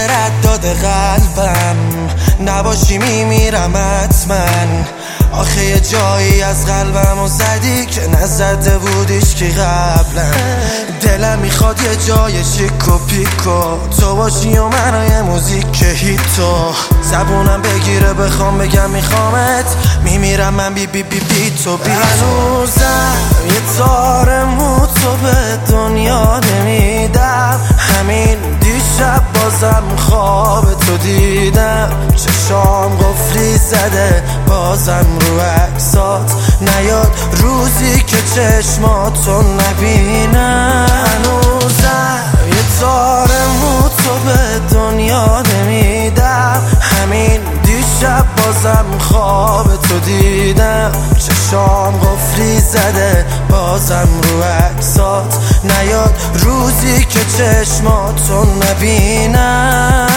رداد قلبم نباشی میمیرم حتما. آخه یه جایی از قلبمو زدی که نزده بودیش که قبلا. دلم میخواد یه جای شیک و پیکو تو باشی و منو یه موزیک هیتو زبونم بگیره بخوام بگم میخوامت. میمیرم من بی بی بی بی تو بی هنوزم یه تار مو تو به دنیا نمیدم. همین دیشب بازم خواب تو دیدم. چشام قفلی زده بازم رو عکسات نیاد روزی که چشماتو نبینم. هنوزم یه تار مو تو به دنیا نمیدم. همین دیشب بازم خواب تو دیدم. چشام قفلی زده بازم رو عکسات نیاد روزی که چشماتو نبینم.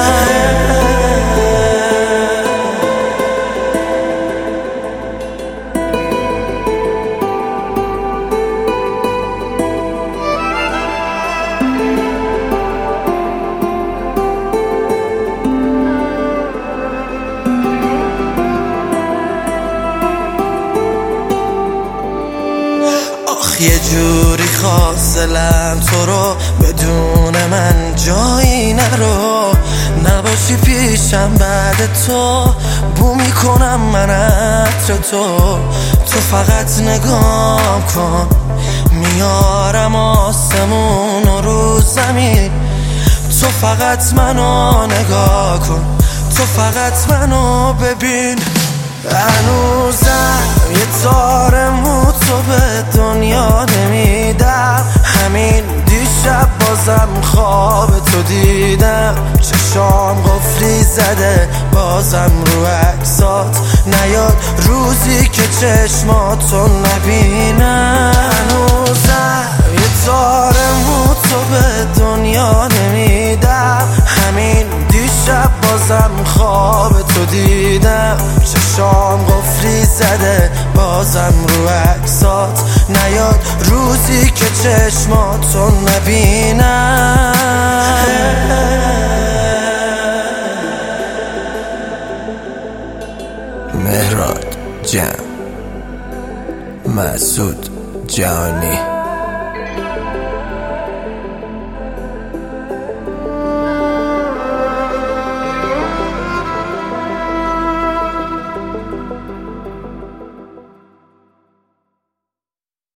یه جوری خواستلم تو رو بدون من جایی نرو. نباشی پیشم بعد تو بو میکنم من عطر تو فقط نگاه کن میارم آسمون و رو زمین. تو فقط منو نگاه کن تو فقط منو ببین. هنوزم یه تار مو تو به دنیا نمیدم. همین دیشب بازم خواب تو دیدم. چشام قفلی زده بازم رو عکسات نیاد روزی که چشماتو نبینم. هنوزم یه تار مو تو به دنیا نمیدم. همین دیشب بازم خواب تو دیدم. چشام قفلی زده بازم رو عکسات نیاد روزی که چشماتو نبینم. مهراد جمع مسعود جهانی